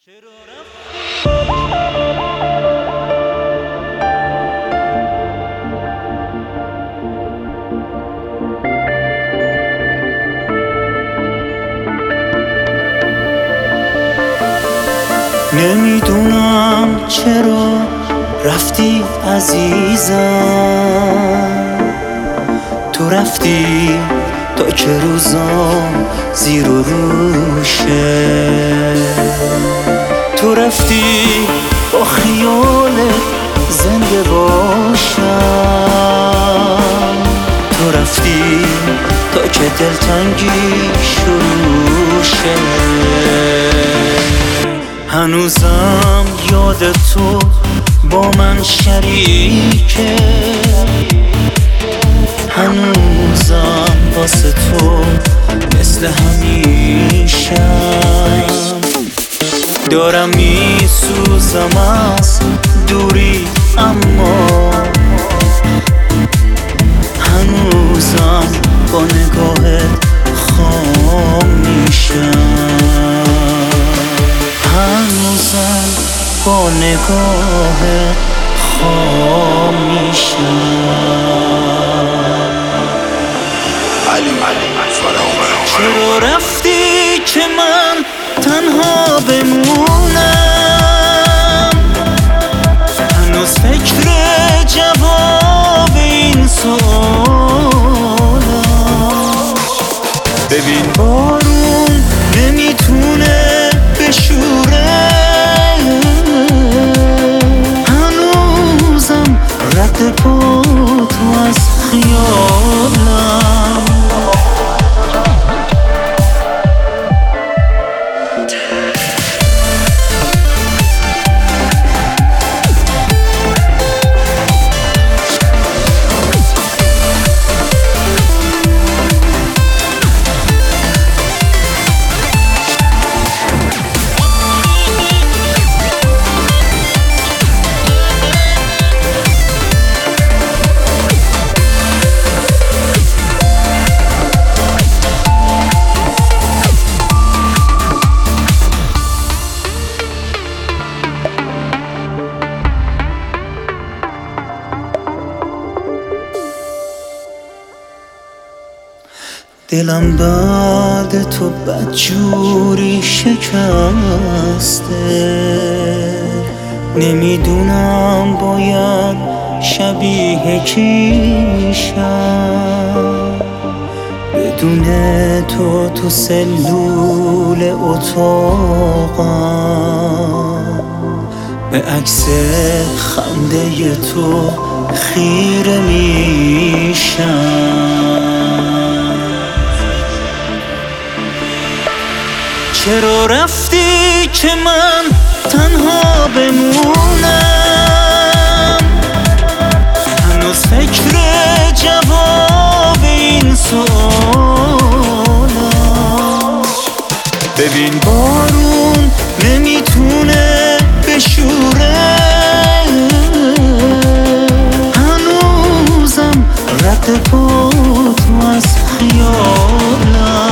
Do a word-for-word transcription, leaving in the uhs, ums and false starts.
نمیدونم چرا رفتی عزیزم، تو رفتی تا که روزام زیر و روشه، تو رفتی با خیال زنده باشم، تو رفتی تا که دلتنگی شروع شه. هنوزم یاد تو با من شریکه، هنوزم واسه تو مثل همیشم، دارم میسوزم از دوری اما هنوزم با نگاهت خام میشم، هنوزم با نگاهت خام میشم. چرا رفتی که من تنها بمونم، هنوز فکر جواب این سوالم. ببین بارون نمیتونه بشوره، هنوزم رد پا تو از خیالم. دلم بعد تو بدجوری شکسته، نمیدونم باید شبیه کی شم، بدون تو تو سلول اتاقم، به عکس خنده تو خیره میشم. چرا رفتی که من تنها بمونم، هنوز فکر جواب این سوالم. ببین بارون نمیتونه بشوره، هنوزم رد پا تو از خیالم.